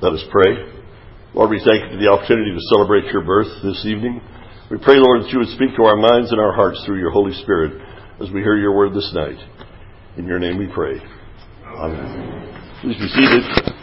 Let us pray. Lord, we thank you for the opportunity to celebrate your birth this evening. We pray, Lord, that you would speak to our minds and our hearts through your Holy Spirit as we hear your word this night. In your name we pray. Amen. Please be seated.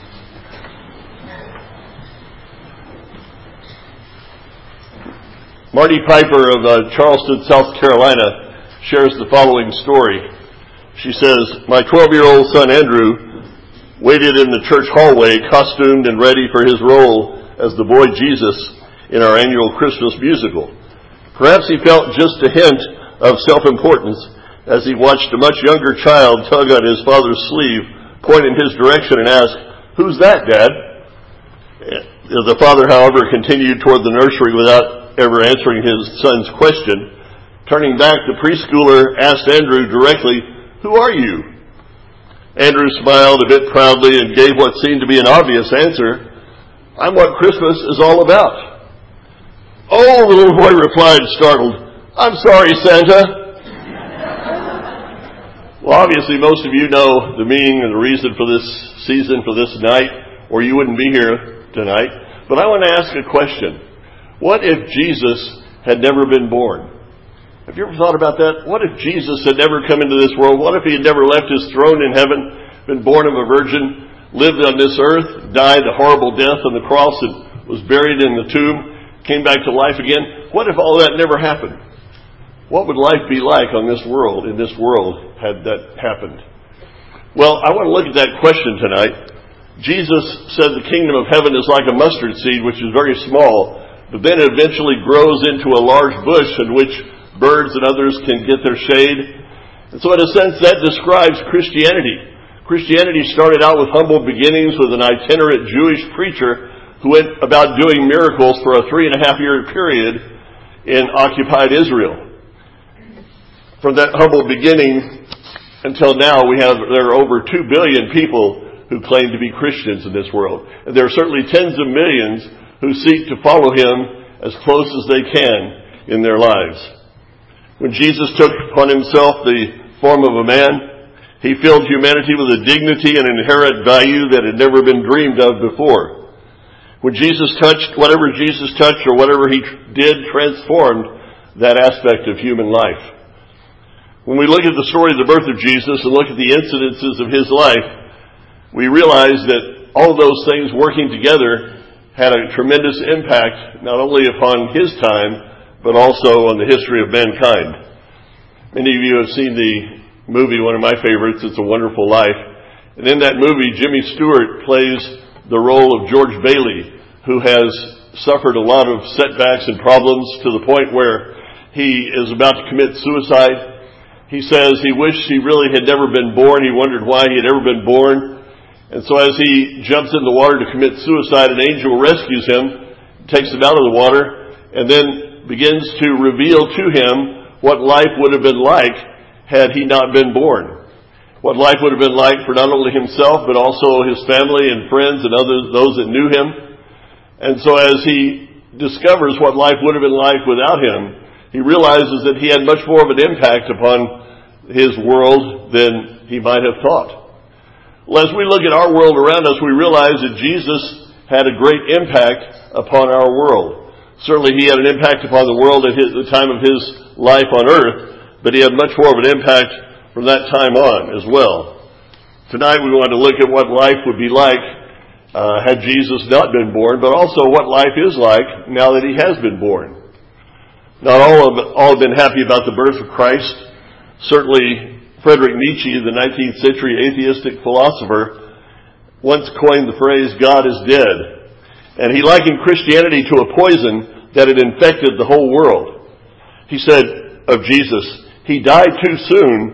Marty Piper of Charleston, South Carolina, shares the following story. She says, "My 12-year-old son Andrew waited in the church hallway, costumed and ready for his role as the boy Jesus in our annual Christmas musical. Perhaps he felt just a hint of self-importance as he watched a much younger child tug on his father's sleeve, point in his direction and ask, 'Who's that, Dad?' The father, however, continued toward the nursery without ever answering his son's question. Turning back, the preschooler asked Andrew directly, 'Who are you?' Andrew smiled a bit proudly and gave what seemed to be an obvious answer, 'I'm what Christmas is all about.' 'Oh,' the little boy replied, startled, 'I'm sorry, Santa.'" Well, obviously most of you know the meaning and the reason for this season, for this night, or you wouldn't be here tonight. But I want to ask a question. What if Jesus had never been born? Have you ever thought about that? What if Jesus had never come into this world? What if he had never left his throne in heaven, been born of a virgin, lived on this earth, died a horrible death on the cross, and was buried in the tomb, came back to life again? What if all that never happened? What would life be like on this world, in this world, had that happened? Well, I want to look at that question tonight. Jesus said the kingdom of heaven is like a mustard seed, which is very small, but then it eventually grows into a large bush in which birds and others can get their shade. And so in a sense, that describes Christianity. Christianity started out with humble beginnings with an itinerant Jewish preacher who went about doing miracles for a 3.5-year period in occupied Israel. From that humble beginning until now, there are over 2 billion people who claim to be Christians in this world. And there are certainly tens of millions who seek to follow him as close as they can in their lives. When Jesus took upon himself the form of a man, he filled humanity with a dignity and inherent value that had never been dreamed of before. When Jesus touched, whatever Jesus touched or whatever he did transformed that aspect of human life. When we look at the story of the birth of Jesus and look at the incidences of his life, we realize that all of those things working together had a tremendous impact not only upon his time, but also on the history of mankind. Many of you have seen the movie, one of my favorites, It's a Wonderful Life. And in that movie, Jimmy Stewart plays the role of George Bailey, who has suffered a lot of setbacks and problems to the point where he is about to commit suicide. He says he wished he really had never been born. He wondered why he had ever been born. And so as he jumps in the water to commit suicide, an angel rescues him, takes him out of the water, and then begins to reveal to him what life would have been like had he not been born. What life would have been like for not only himself, but also his family and friends and those that knew him. And so as he discovers what life would have been like without him, he realizes that he had much more of an impact upon his world than he might have thought. Well, as we look at our world around us, we realize that Jesus had a great impact upon our world. Certainly he had an impact upon the world at the time of his life on earth, but he had much more of an impact from that time on as well. Tonight we want to look at what life would be like had Jesus not been born, but also what life is like now that he has been born. Not all have been happy about the birth of Christ. Certainly Friedrich Nietzsche, the 19th century atheistic philosopher, once coined the phrase, "God is dead." And he likened Christianity to a poison that had infected the whole world. He said of Jesus, "He died too soon,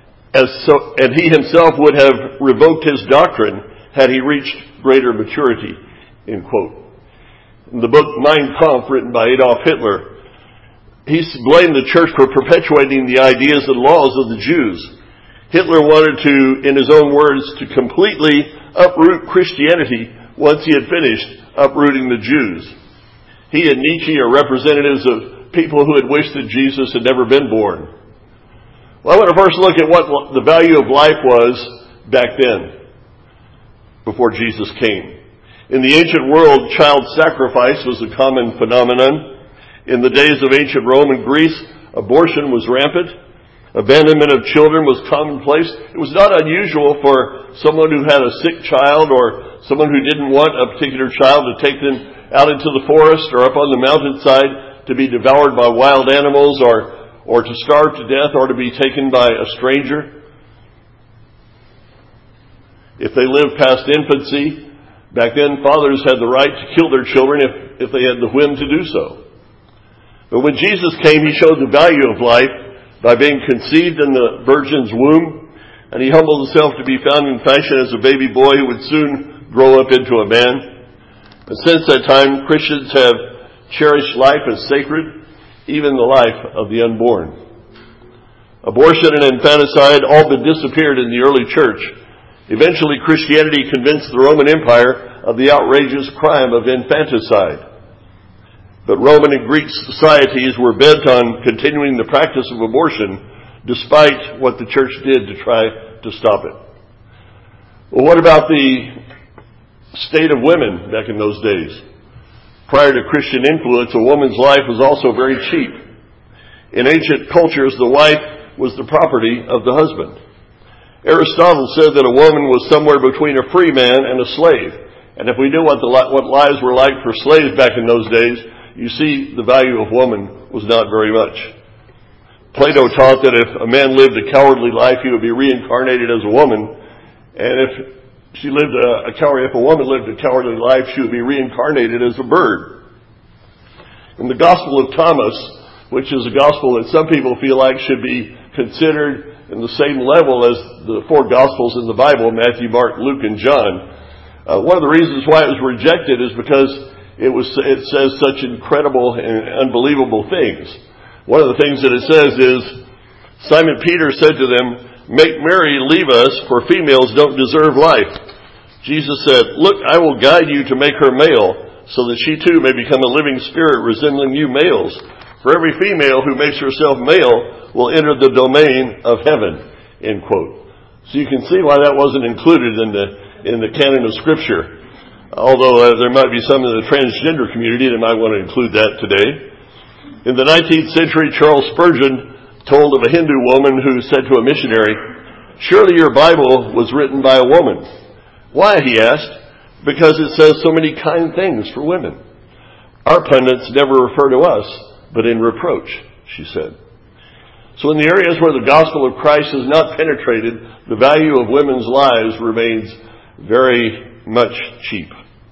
and he himself would have revoked his doctrine had he reached greater maturity." End quote. In the book Mein Kampf, written by Adolf Hitler, he blamed the church for perpetuating the ideas and laws of the Jews. Hitler wanted to, in his own words, to completely uproot Christianity once he had finished uprooting the Jews. He and Nietzsche are representatives of people who had wished that Jesus had never been born. Well, I want to first look at what the value of life was back then, before Jesus came. In the ancient world, child sacrifice was a common phenomenon. In the days of ancient Rome and Greece, abortion was rampant. Abandonment of children was commonplace. It was not unusual for someone who had a sick child or someone who didn't want a particular child to take them out into the forest or up on the mountainside to be devoured by wild animals or to starve to death or to be taken by a stranger. If they lived past infancy, back then fathers had the right to kill their children if they had the whim to do so. But when Jesus came, He showed the value of life by being conceived in the virgin's womb, and He humbled Himself to be found in fashion as a baby boy who would soon grow up into a man. And since that time, Christians have cherished life as sacred, even the life of the unborn. Abortion and infanticide all but disappeared in the early church. Eventually, Christianity convinced the Roman Empire of the outrageous crime of infanticide. But Roman and Greek societies were bent on continuing the practice of abortion despite what the church did to try to stop it. Well, what about the state of women back in those days? Prior to Christian influence, a woman's life was also very cheap. In ancient cultures, the wife was the property of the husband. Aristotle said that a woman was somewhere between a free man and a slave. And if we knew what lives were like for slaves back in those days, you see the value of woman was not very much. Plato taught that if a man lived a cowardly life, he would be reincarnated as a woman. And if a woman lived a cowardly life, she would be reincarnated as a bird. In the Gospel of Thomas, which is a gospel that some people feel like should be considered in the same level as the four Gospels in the Bible, Matthew, Mark, Luke, and John. One of the reasons why it was rejected is because it says such incredible and unbelievable things. One of the things that it says is, Simon Peter said to them, "Make Mary leave us, for females don't deserve life." Jesus said, "Look, I will guide you to make her male, so that she too may become a living spirit resembling you males. For every female who makes herself male will enter the domain of heaven." End quote. So you can see why that wasn't included in the canon of Scripture. Although there might be some in the transgender community that might want to include that today. In the 19th century, Charles Spurgeon told of a Hindu woman who said to a missionary, "Surely your Bible was written by a woman." "Why?" he asked. "Because it says so many kind things for women. Our pundits never refer to us, but in reproach," she said. So in the areas where the gospel of Christ has not penetrated, the value of women's lives remains very much cheap.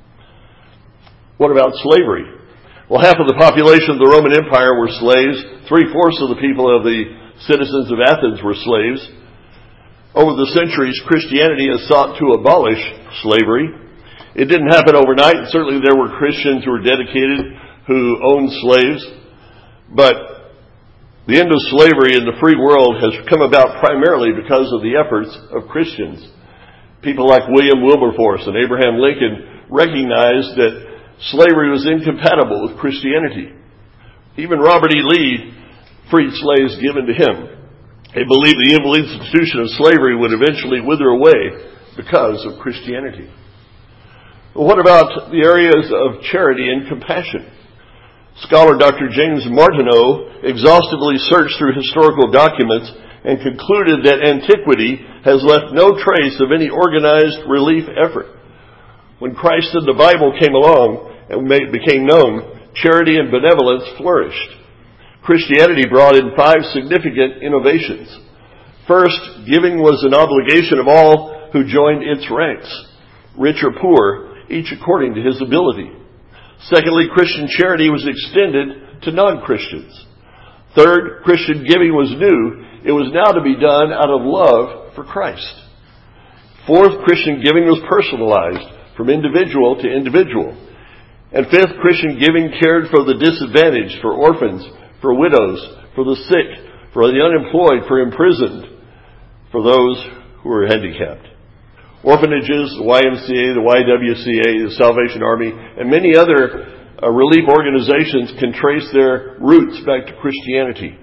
What about slavery? Well, half of the population of the Roman Empire were slaves. 3/4 of the people of the citizens of Athens were slaves. Over the centuries, Christianity has sought to abolish slavery. It didn't happen overnight, and certainly there were Christians who were dedicated who owned slaves. But the end of slavery in the free world has come about primarily because of the efforts of Christians. People like William Wilberforce and Abraham Lincoln recognized that slavery was incompatible with Christianity. Even Robert E. Lee freed slaves given to him. They believed the evil institution of slavery would eventually wither away because of Christianity. But what about the areas of charity and compassion? Scholar Dr. James Martineau exhaustively searched through historical documents and concluded that antiquity has left no trace of any organized relief effort. When Christ and the Bible came along and became known, charity and benevolence flourished. Christianity brought in 5 significant innovations. First, giving was an obligation of all who joined its ranks, rich or poor, each according to his ability. Secondly, Christian charity was extended to non-Christians. Third, Christian giving was new. It was now to be done out of love for Christ. Fourth, Christian giving was personalized from individual to individual. And fifth, Christian giving cared for the disadvantaged, for orphans, for widows, for the sick, for the unemployed, for imprisoned, for those who were handicapped. Orphanages, the YMCA, the YWCA, the Salvation Army, and many other relief organizations can trace their roots back to Christianity.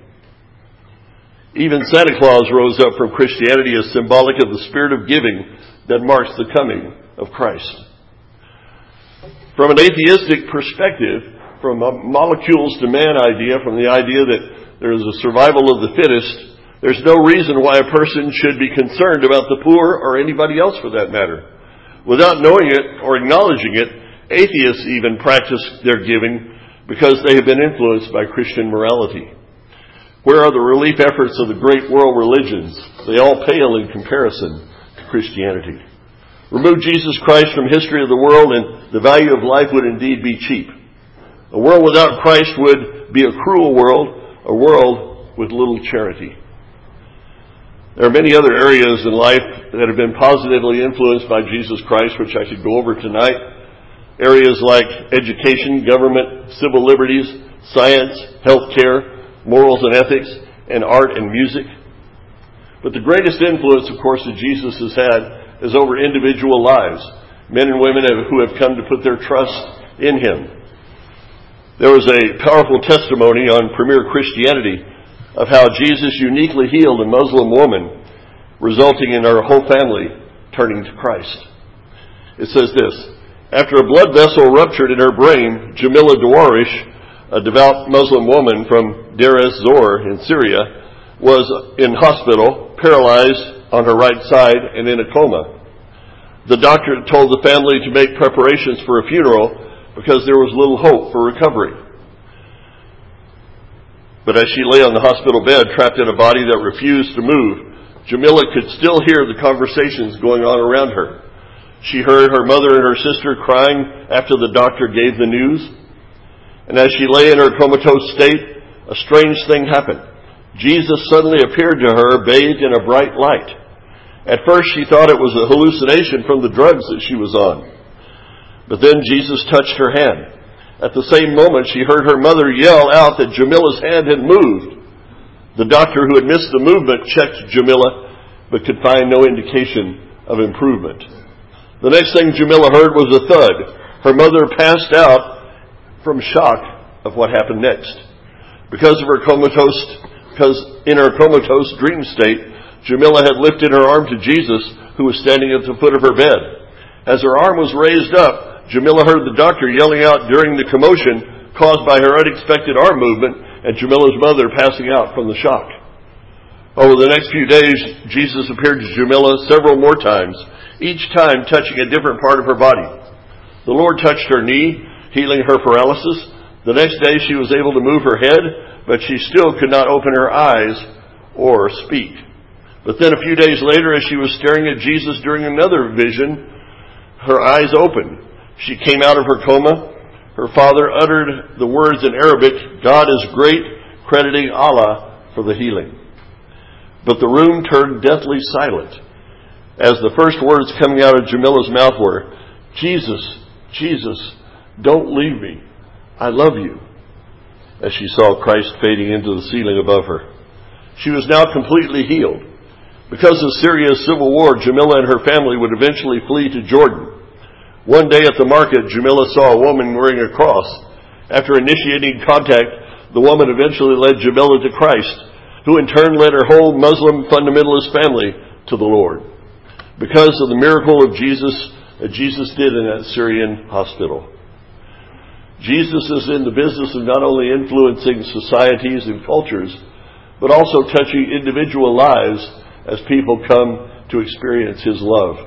Even Santa Claus rose up from Christianity as symbolic of the spirit of giving that marks the coming of Christ. From an atheistic perspective, from a molecules to man idea, from the idea that there is a survival of the fittest, there's no reason why a person should be concerned about the poor or anybody else for that matter. Without knowing it or acknowledging it, atheists even practice their giving because they have been influenced by Christian morality. Where are the relief efforts of the great world religions? They all pale in comparison to Christianity. Remove Jesus Christ from history of the world and the value of life would indeed be cheap. A world without Christ would be a cruel world, a world with little charity. There are many other areas in life that have been positively influenced by Jesus Christ, which I could go over tonight. Areas like education, government, civil liberties, science, healthcare, morals and ethics, and art and music. But the greatest influence, of course, that Jesus has had is over individual lives, men and women who have come to put their trust in Him. There was a powerful testimony on Premier Christianity of how Jesus uniquely healed a Muslim woman, resulting in her whole family turning to Christ. It says this: after a blood vessel ruptured in her brain, Jamila Dawarish, a devout Muslim woman from Deir ez-Zor in Syria, was in hospital, paralyzed on her right side and in a coma. The doctor told the family to make preparations for a funeral because there was little hope for recovery. But as she lay on the hospital bed, trapped in a body that refused to move, Jamila could still hear the conversations going on around her. She heard her mother and her sister crying after the doctor gave the news. And as she lay in her comatose state, a strange thing happened. Jesus suddenly appeared to her, bathed in a bright light. At first she thought it was a hallucination from the drugs that she was on. But then Jesus touched her hand. At the same moment, she heard her mother yell out that Jamila's hand had moved. The doctor who had missed the movement checked Jamila, but could find no indication of improvement. The next thing Jamila heard was a thud. Her mother passed out from shock of what happened next. Because in her comatose dream state, Jamila had lifted her arm to Jesus, who was standing at the foot of her bed. As her arm was raised up, Jamila heard the doctor yelling out during the commotion caused by her unexpected arm movement and Jamila's mother passing out from the shock. Over the next few days, Jesus appeared to Jamila several more times, each time touching a different part of her body. The Lord touched her knee, healing her paralysis. The next day she was able to move her head, but she still could not open her eyes or speak. But then a few days later, as she was staring at Jesus during another vision, her eyes opened. She came out of her coma. Her father uttered the words in Arabic, "God is great," crediting Allah for the healing. But the room turned deathly silent as the first words coming out of Jamila's mouth were, "Jesus, Jesus, don't leave me. I love you," as she saw Christ fading into the ceiling above her. She was now completely healed. Because of Syria's civil war, Jamila and her family would eventually flee to Jordan. One day at the market, Jamila saw a woman wearing a cross. After initiating contact, the woman eventually led Jamila to Christ, who in turn led her whole Muslim fundamentalist family to the Lord. Because of the miracle of Jesus that Jesus did in that Syrian hospital. Jesus is in the business of not only influencing societies and cultures, but also touching individual lives as people come to experience His love.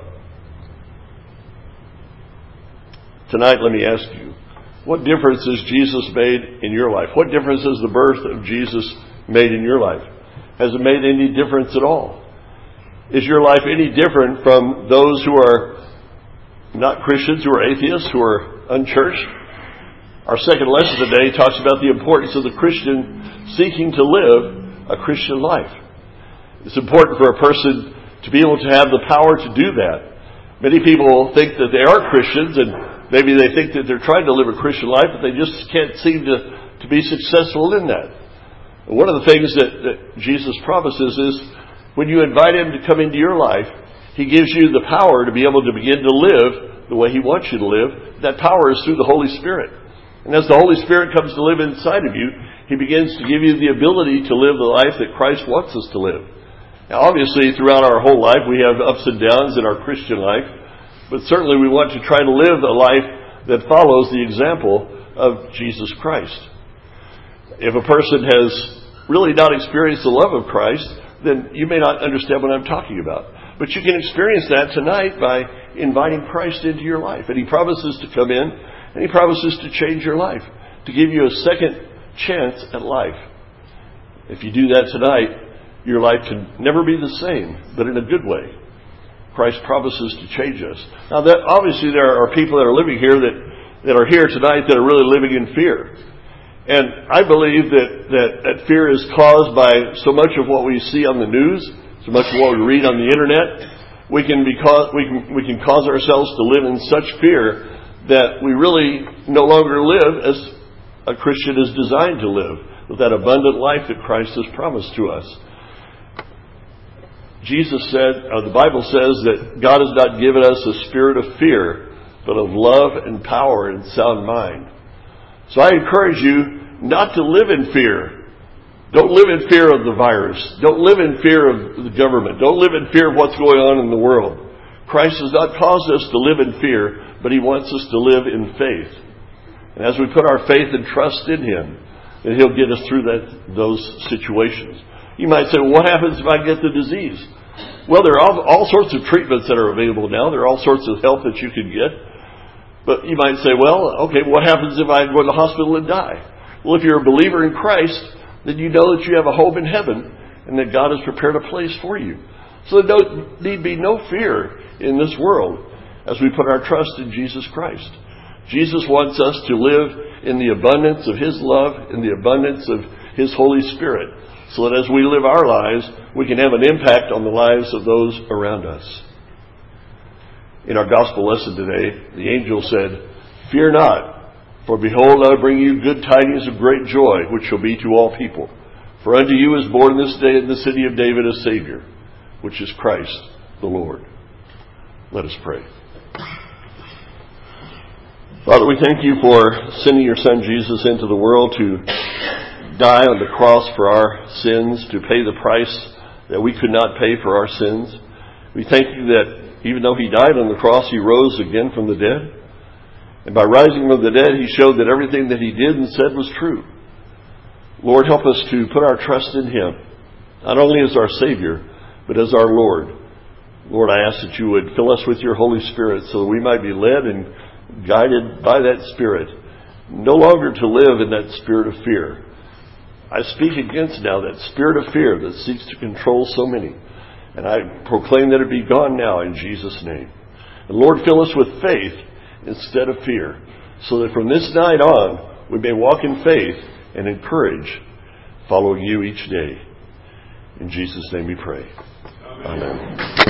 Tonight, let me ask you, what difference has Jesus made in your life? What difference has the birth of Jesus made in your life? Has it made any difference at all? Is your life any different from those who are not Christians, who are atheists, who are unchurched? Our second lesson today talks about the importance of the Christian seeking to live a Christian life. It's important for a person to be able to have the power to do that. Many people think that they are Christians, and maybe they think that they're trying to live a Christian life, but they just can't seem to be successful in that. And one of the things that Jesus promises is when you invite Him to come into your life, He gives you the power to be able to begin to live the way He wants you to live. That power is through the Holy Spirit. And as the Holy Spirit comes to live inside of you, He begins to give you the ability to live the life that Christ wants us to live. Now, obviously, throughout our whole life, we have ups and downs in our Christian life. But certainly we want to try to live a life that follows the example of Jesus Christ. If a person has really not experienced the love of Christ, then you may not understand what I'm talking about. But you can experience that tonight by inviting Christ into your life. And He promises to come in, and He promises to change your life, to give you a second chance at life. If you do that tonight, your life can never be the same, but in a good way. Christ promises to change us. Now, that obviously there are people that are living here that are here tonight that are really living in fear. And I believe that fear is caused by so much of what we see on the news, so much of what we read on the internet. We can cause ourselves to live in such fear that we really no longer live as a Christian is designed to live, with that abundant life that Christ has promised to us. Jesus said, or the Bible says, that God has not given us a spirit of fear, but of love and power and sound mind. So I encourage you not to live in fear. Don't live in fear of the virus. Don't live in fear of the government. Don't live in fear of what's going on in the world. Christ has not caused us to live in fear, but He wants us to live in faith. And as we put our faith and trust in Him, then He'll get us through those situations. You might say, well, what happens if I get the disease? Well, there are all sorts of treatments that are available now. There are all sorts of help that you can get. But you might say, well, okay, what happens if I go to the hospital and die? Well, if you're a believer in Christ, then you know that you have a home in heaven and that God has prepared a place for you. So there need be no fear in this world as we put our trust in Jesus Christ. Jesus wants us to live in the abundance of His love, in the abundance of His Holy Spirit, so that as we live our lives, we can have an impact on the lives of those around us. In our gospel lesson today, the angel said, "Fear not, for behold, I bring you good tidings of great joy, which shall be to all people. For unto you is born this day in the city of David a Savior, which is Christ the Lord." Let us pray. Father, we thank you for sending your Son Jesus into the world to die on the cross for our sins, to pay the price that we could not pay for our sins. We thank you that even though He died on the cross, He rose again from the dead. And by rising from the dead, He showed that everything that He did and said was true. Lord, help us to put our trust in Him, not only as our Savior, but as our Lord. Lord, I ask that you would fill us with your Holy Spirit so that we might be led and guided by that Spirit, no longer to live in that spirit of fear. I speak against now that spirit of fear that seeks to control so many. And I proclaim that it be gone now in Jesus' name. And Lord, fill us with faith instead of fear, so that from this night on, we may walk in faith and in courage, following you each day. In Jesus' name we pray. Amen.